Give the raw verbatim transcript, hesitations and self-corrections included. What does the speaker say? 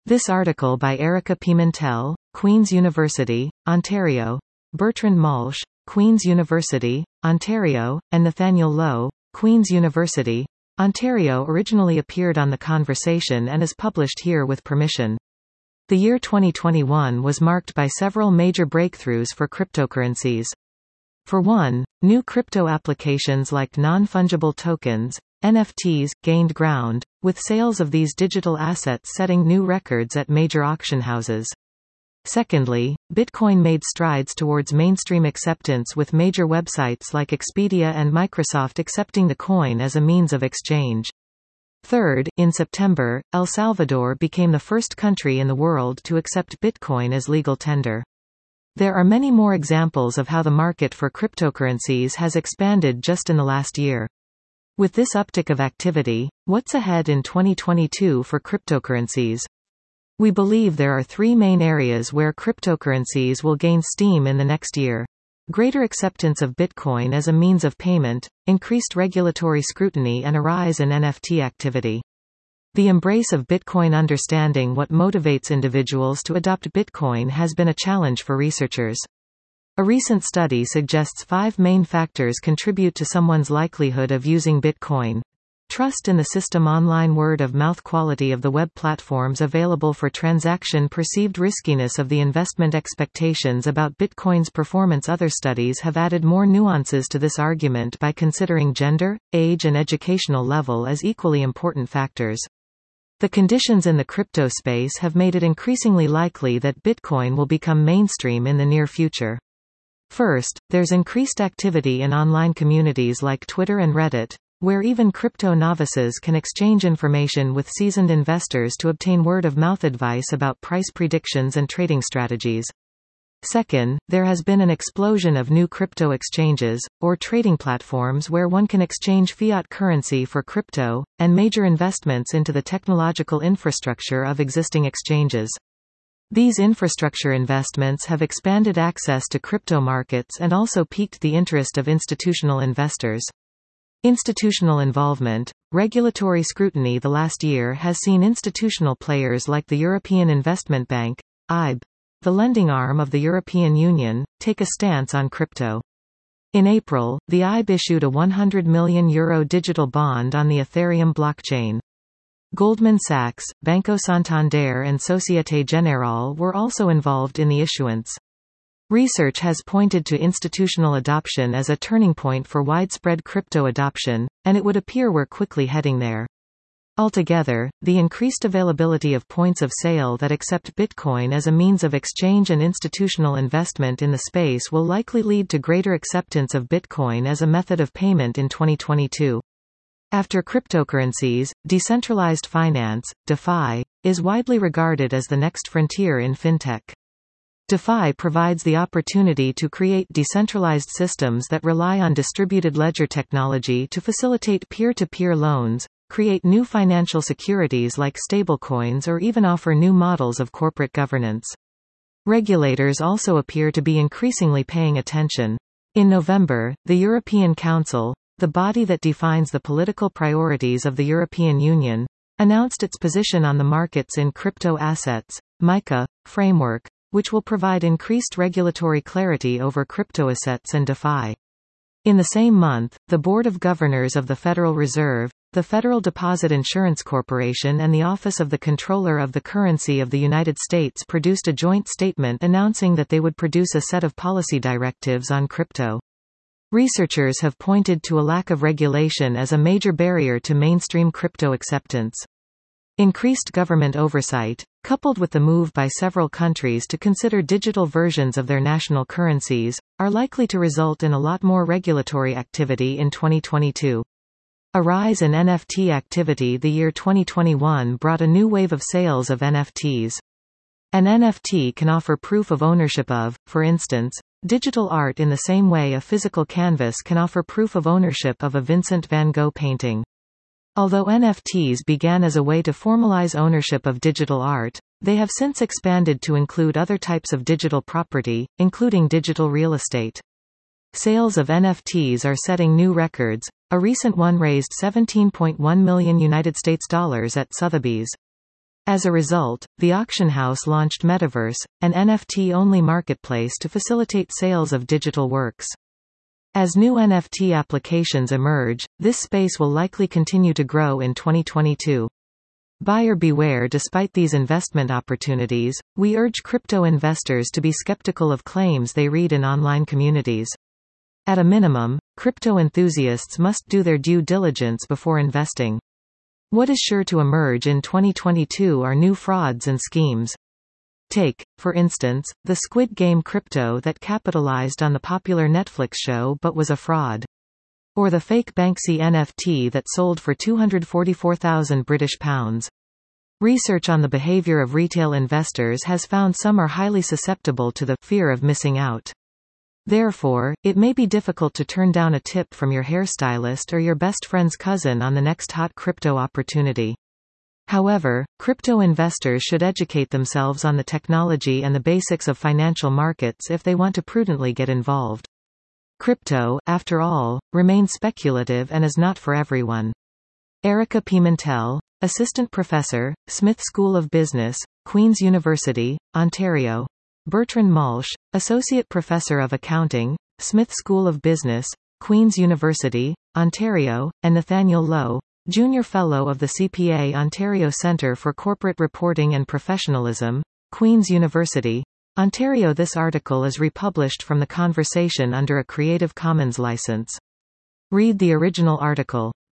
This article by Erica Pimentel, Queen's University, Ontario, Bertrand Malche, Queen's University, Ontario, and Nathaniel Lowe, Queen's University, Ontario originally appeared on The Conversation and is published here with permission. The year twenty twenty-one was marked by several major breakthroughs for cryptocurrencies. For one, new crypto applications like non-fungible tokens, N F Ts, gained ground, with sales of these digital assets setting new records at major auction houses. Secondly, Bitcoin made strides towards mainstream acceptance with major websites like Expedia and Microsoft accepting the coin as a means of exchange. Third, in September, El Salvador became the first country in the world to accept Bitcoin as legal tender. There are many more examples of how the market for cryptocurrencies has expanded just in the last year. With this uptick of activity, what's ahead in twenty twenty-two for cryptocurrencies? We believe there are three main areas where cryptocurrencies will gain steam in the next year. Greater acceptance of Bitcoin as a means of payment, increased regulatory scrutiny, and a rise in N F T activity. The embrace of Bitcoin. Understanding what motivates individuals to adopt Bitcoin has been a challenge for researchers. A recent study suggests five main factors contribute to someone's likelihood of using Bitcoin. Trust in the system, online word-of-mouth, quality of the web platforms available for transaction, perceived riskiness of the investment, expectations about Bitcoin's performance. Other studies have added more nuances to this argument by considering gender, age, and educational level as equally important factors. The conditions in the crypto space have made it increasingly likely that Bitcoin will become mainstream in the near future. First, there's increased activity in online communities like Twitter and Reddit, where even crypto novices can exchange information with seasoned investors to obtain word-of-mouth advice about price predictions and trading strategies. Second, there has been an explosion of new crypto exchanges, or trading platforms where one can exchange fiat currency for crypto, and major investments into the technological infrastructure of existing exchanges. These infrastructure investments have expanded access to crypto markets and also piqued the interest of institutional investors. Institutional involvement. Regulatory scrutiny. The last year has seen institutional players like the European Investment Bank, E I B, the lending arm of the European Union, take a stance on crypto. In April, the E I B issued a one hundred million euro digital bond on the Ethereum blockchain. Goldman Sachs, Banco Santander, and Société Générale were also involved in the issuance. Research has pointed to institutional adoption as a turning point for widespread crypto adoption, and it would appear we're quickly heading there. Altogether, the increased availability of points of sale that accept Bitcoin as a means of exchange and institutional investment in the space will likely lead to greater acceptance of Bitcoin as a method of payment in twenty twenty-two. After cryptocurrencies, decentralized finance, DeFi, is widely regarded as the next frontier in fintech. DeFi provides the opportunity to create decentralized systems that rely on distributed ledger technology to facilitate peer-to-peer loans, create new financial securities like stablecoins, or even offer new models of corporate governance. Regulators also appear to be increasingly paying attention. In November, the European Council, the body that defines the political priorities of the European Union, announced its position on the markets in crypto assets, MiCA, framework, which will provide increased regulatory clarity over cryptoassets and DeFi. In the same month, the Board of Governors of the Federal Reserve, the Federal Deposit Insurance Corporation, and the Office of the Comptroller of the Currency of the United States produced a joint statement announcing that they would produce a set of policy directives on crypto. Researchers have pointed to a lack of regulation as a major barrier to mainstream crypto acceptance. Increased government oversight, coupled with the move by several countries to consider digital versions of their national currencies, are likely to result in a lot more regulatory activity in twenty twenty-two. A rise in N F T activity. The year twenty twenty-one brought a new wave of sales of N F Ts. An N F T can offer proof of ownership of, for instance, digital art in the same way a physical canvas can offer proof of ownership of a Vincent van Gogh painting. Although N F Ts began as a way to formalize ownership of digital art, they have since expanded to include other types of digital property, including digital real estate. Sales of N F Ts are setting new records. A recent one raised seventeen point one million United States dollars at Sotheby's. As a result, the auction house launched Metaverse, an N F T-only marketplace to facilitate sales of digital works. As new N F T applications emerge, this space will likely continue to grow in twenty twenty-two. Buyer beware. Despite these investment opportunities, we urge crypto investors to be skeptical of claims they read in online communities. At a minimum, crypto enthusiasts must do their due diligence before investing. What is sure to emerge in twenty twenty-two are new frauds and schemes. Take, for instance, the Squid Game crypto that capitalized on the popular Netflix show but was a fraud. Or the fake Banksy N F T that sold for two hundred forty-four thousand British pounds. Research on the behavior of retail investors has found some are highly susceptible to the fear of missing out. Therefore, it may be difficult to turn down a tip from your hairstylist or your best friend's cousin on the next hot crypto opportunity. However, crypto investors should educate themselves on the technology and the basics of financial markets if they want to prudently get involved. Crypto, after all, remains speculative and is not for everyone. Erica Pimentel, Assistant Professor, Smith School of Business, Queen's University, Ontario. Bertrand Malch, Associate Professor of Accounting, Smith School of Business, Queen's University, Ontario, and Nathaniel Lowe, Junior Fellow of the C P A Ontario Centre for Corporate Reporting and Professionalism, Queen's University, Ontario. This article is republished from The Conversation under a Creative Commons license. Read the original article.